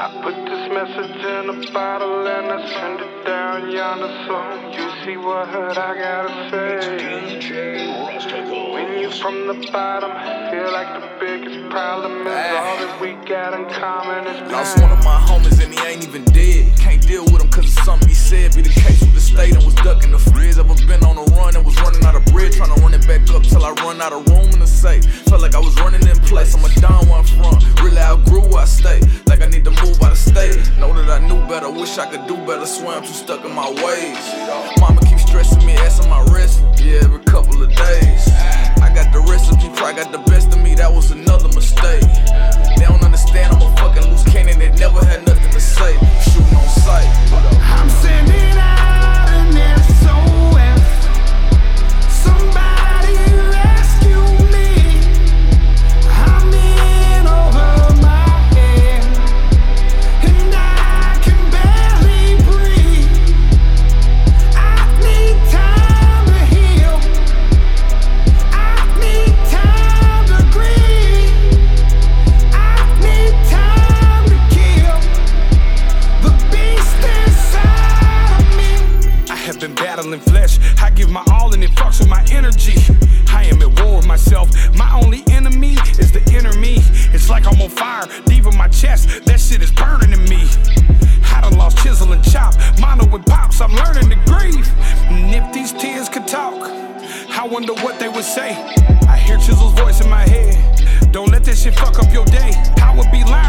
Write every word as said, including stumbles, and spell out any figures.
I put this message in a bottle and I send it down yonder so you see what I gotta say. When you from the bottom, feel like the biggest problem is all that we got in common is lost one of my homies and he ain't even dead. Can't deal with him cause of something he said. Be the case with the state and was ducking the frizz. Ever been on a run and was running out of bread, trying to run it back up till I run out of room in the safe. Felt like I was running in place, I'm a down one front. Really outgrew where I stay, like I need to move out of state. Know that I knew better, wish I could do better. Swear I'm too stuck in my ways. Mama keeps stressing me, asking my rest. Yeah, every couple of days. I got the recipe, probably got the best of me, that was another mistake. They don't understand, I'm a fucking loose cannon that never had nothing to say. Shooting on sight. I'm sending out an S O S. Somebody rescue me. I'm in over my head, and I can barely breathe. I need time to heal. I need time to grieve. I need time to kill the beast inside of me. I have been battling flesh. I give my all and it fucks with my energy. I am at war with myself. My only enemy is the inner me. It's like I'm on fire deep in my chest. That shit is burning in me. I done lost chisel and chop, mono with pops. I'm learning to grieve. And if these tears could talk, I wonder what they would say. I hear Chisel's voice in my head. Don't let that shit fuck up your day. I would be lying